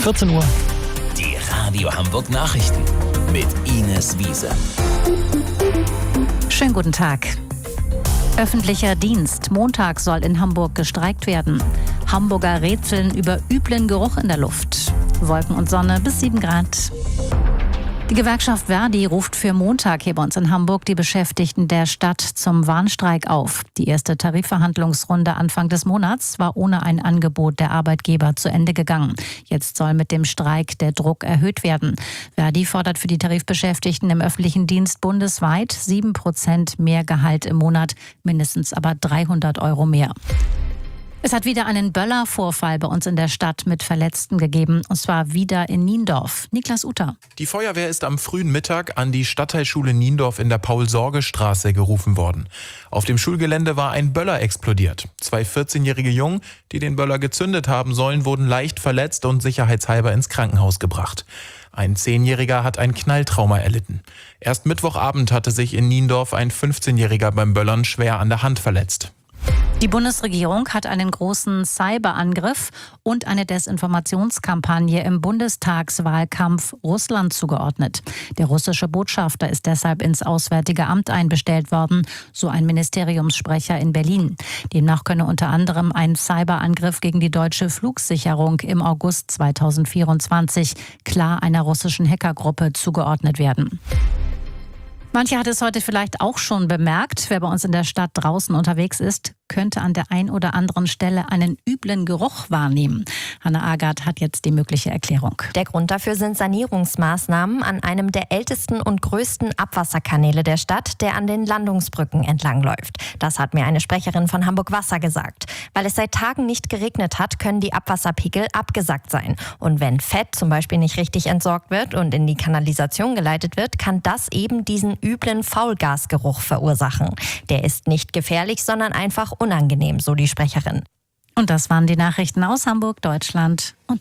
14 Uhr. Die Radio Hamburg Nachrichten mit Ines Wiese. Schönen guten Tag. Öffentlicher Dienst. Montag soll in Hamburg gestreikt werden. Hamburger rätseln über üblen Geruch in der Luft. Wolken und Sonne bis 7 Grad. Die Gewerkschaft ver.di ruft für Montag hier bei uns in Hamburg die Beschäftigten der Stadt zum Warnstreik auf. Die erste Tarifverhandlungsrunde Anfang des Monats war ohne ein Angebot der Arbeitgeber zu Ende gegangen. Jetzt soll mit dem Streik der Druck erhöht werden. ver.di fordert für die Tarifbeschäftigten im öffentlichen Dienst bundesweit 7% mehr Gehalt im Monat, mindestens aber 300 € mehr. Es hat wieder einen Böllervorfall bei uns in der Stadt mit Verletzten gegeben, und zwar wieder in Niendorf. Niklas Utter. Die Feuerwehr ist am frühen Mittag an die Stadtteilschule Niendorf in der Paul-Sorge-Straße gerufen worden. Auf dem Schulgelände war ein Böller explodiert. 2 14-jährige Jungen, die den Böller gezündet haben sollen, wurden leicht verletzt und sicherheitshalber ins Krankenhaus gebracht. Ein 10-Jähriger hat ein Knalltrauma erlitten. Erst Mittwochabend hatte sich in Niendorf ein 15-Jähriger beim Böllern schwer an der Hand verletzt. Die Bundesregierung hat einen großen Cyberangriff und eine Desinformationskampagne im Bundestagswahlkampf Russland zugeordnet. Der russische Botschafter ist deshalb ins Auswärtige Amt einbestellt worden, so ein Ministeriumssprecher in Berlin. Demnach könne unter anderem ein Cyberangriff gegen die deutsche Flugsicherung im August 2024 klar einer russischen Hackergruppe zugeordnet werden. Manche hat es heute vielleicht auch schon bemerkt, wer bei uns in der Stadt draußen unterwegs ist, könnte an der ein oder anderen Stelle einen üblen Geruch wahrnehmen. Hanna Agard hat jetzt die mögliche Erklärung. Der Grund dafür sind Sanierungsmaßnahmen an einem der ältesten und größten Abwasserkanäle der Stadt, der an den Landungsbrücken entlangläuft. Das hat mir eine Sprecherin von Hamburg Wasser gesagt. Weil es seit Tagen nicht geregnet hat, können die Abwasserpegel abgesackt sein. Und wenn Fett zum Beispiel nicht richtig entsorgt wird und in die Kanalisation geleitet wird, kann das eben diesen üblen Faulgasgeruch verursachen. Der ist nicht gefährlich, sondern einfach unangenehm, so die Sprecherin. Und das waren die Nachrichten aus Hamburg, Deutschland und